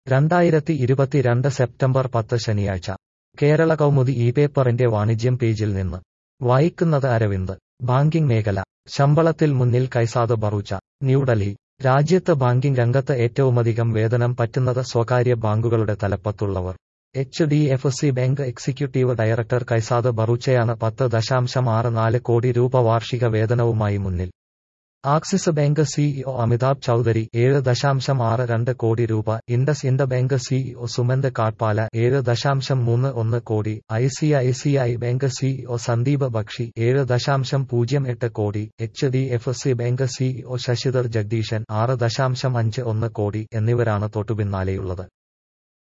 2022 September 10 ശനിയാഴ്ച കേരള കൗമുദി പേപ്പറിന്റെ വാണിജ്യം പേജിൽ നിന്ന് വായിക്കുന്നത് അരവിന്ദ്. ബാങ്കിംഗ് മേഖല ശമ്പളത്തിൽ മുന്നിൽ കൈസാദ് ബറൂച്ച. ന്യൂഡൽഹി. രാജ്യത്ത് ബാങ്കിംഗ് രംഗത്ത് ഏറ്റവുമധികം വേതനം പറ്റുന്നത് സ്വകാര്യ ബാങ്കുകളുടെ തലപ്പത്തുള്ളവർ. HDFC bank executive director Kaizad ബറൂച്ചയാണ് 10.64 കോടി രൂപ വാർഷിക വേതനവുമായി മുന്നിൽ. ആക്സിസ് ബാങ്ക് CEO അമിതാഭ് ചൌധരി 7.62 കോടി രൂപ, ഇൻഡസ് ഇൻഡ് ബാങ്ക് CEO സുമന്ത് കാട്പാല 7.31 കോടി, ICICI bank CEO Sandeep Bakhshi 7.08 കോടി, HDFC bank CEO Sashidhar Jagdishan 6.51 കോടി എന്നിവരാണ് തൊട്ടുപിന്നാലെയുള്ളത്.